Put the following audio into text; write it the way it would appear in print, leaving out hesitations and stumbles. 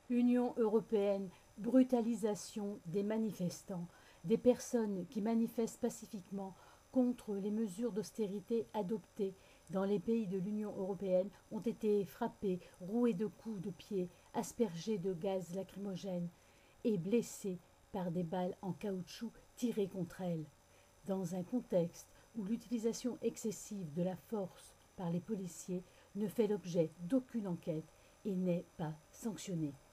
Union européenne, brutalisation des manifestants, des personnes qui manifestent pacifiquement contre les mesures d'austérité adoptées dans les pays de l'Union européenne ont été frappées, rouées de coups de pied, aspergées de gaz lacrymogène et blessées par des balles en caoutchouc tirées contre elles. Dans un contexte où l'utilisation excessive de la force par les policiers ne fait l'objet d'aucune enquête et n'est pas sanctionnée.